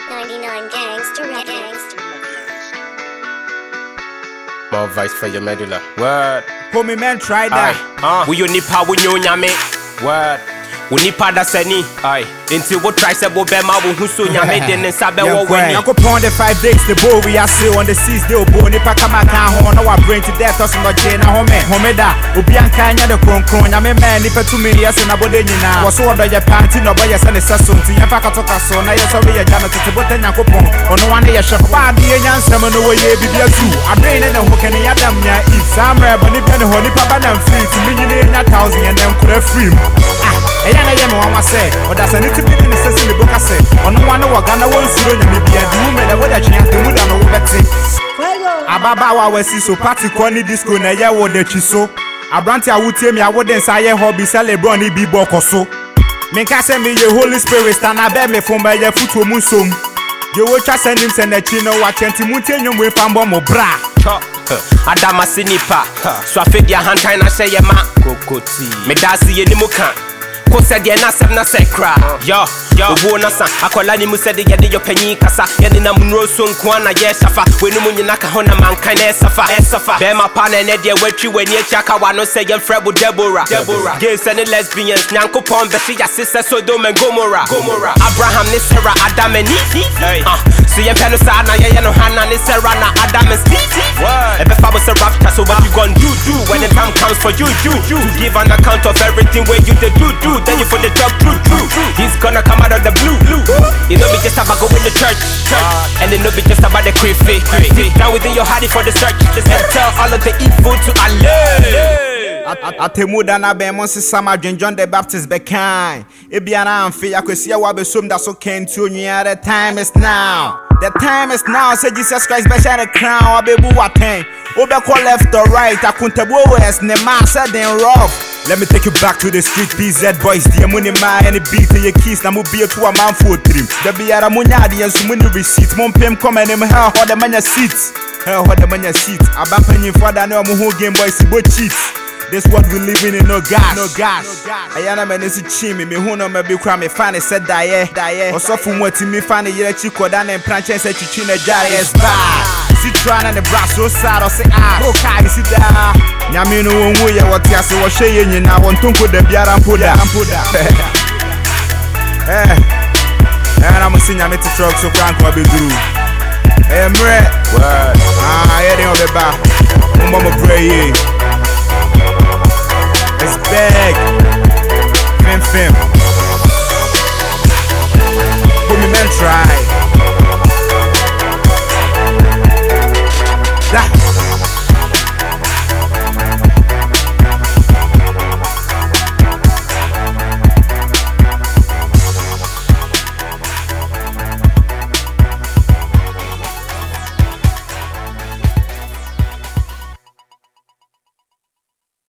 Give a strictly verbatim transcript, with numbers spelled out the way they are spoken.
ninety-nine Gangster Records. More vice for your medulla. Word. Homie man, try that. Uh. We you nipa we you nyame. Word. We nipa da seni. Aye. Until we try se bo be ma wo huso nyame den nsa be wo weni. I go pon the five days the boy we are still on the seas they bo nipa kama kan ho na wa brain to death us no je na home. Home da obi anka nya de kronkron nyame man nipa to me yes na bode nyina. Wo so odo ye panty no boy yes na saso nti yen fa katoka so na yes we ye jana tete bote nyakopon. Ono wane ye hwe ba de nyansam no we ye bibia tu. Abrain na ho ken ya dam nya if samre ba nipa ne ho nipa ba na free to me nyine nya thousand yen dem kura free. Ah eya na ye me wan wa say oda sani ti bi ni sesi ni boka say ono wane wo gana won suro nya me bia du me da wo da twen ate mu da no wo beti ababa wa wasi so party ko ni disco na ye wo da twi so abranti awutie mi awode nsa ye hobby celebrate ni bi boko so me ka say me ye holy spirit stand abeg me fun ba ye futu mu nsom ye wo twa send him send achi no wa twenti mu tie nwom we fambo mo bra Adama sinipa so afedia hantan na say ye ma kokoti me dasi ye ni mu kan ko said ye na seven na sekra yo yo wo na sa akola ni mu said ye de yo panyi kasa ye ni na munro so nko na ye safa we no munyina ka ho na mankan na safa safa be ma pa na ne de watwi wani achaka wa no say ye frebo Deborah Deborah gays and lesbians nyankopon be she ya sister Sodom and Gomorrah Gomorrah Abraham ni Sarah Adam and Eve uh so ye pelo sa na ye no Hannah ni Sarah na Adam and Steve what e be fa so rough so what you gon' do do when the time comes for you you to give an account of everything where you did do do then you for the job true true he's gonna come out of the blue blue it no be just about going to church church and it no be just about the creepy creepy down within your heart for the search just tell all of the evil to Allah atemu da na be mo sesama John the Baptist be kind e bia na amfe yakwesi wa be som da so kenti onwia the time is now the time is now say Jesus Christ be share the crown abebu waten obe call left or right akuntabu west ne ma said in rough. Let me take you back to the street B Z boys the money man and the beat your keys na mo be to a man for trim the biara munya de enso muni receipt mon pem come and him how the manya seats how the manya seats abampanyin for da na mo ho game boys bo cheat. This what we living in, no gas, no gas. Ayana man is chimney, me who no me be cry me fan said die, die. Or so from what me fan a year chico down and planches at China jar is bad. See trying and the brass so sad or say ah, okay, see that. Yamino won't we what you say was saying you now want to put the beer and put that and put that. Eh, and I'm a senior metal truck so can't come be through. Eh, mre, what? Ah, heading on the back. Mama pray. It's big, fim fim. Put me man try.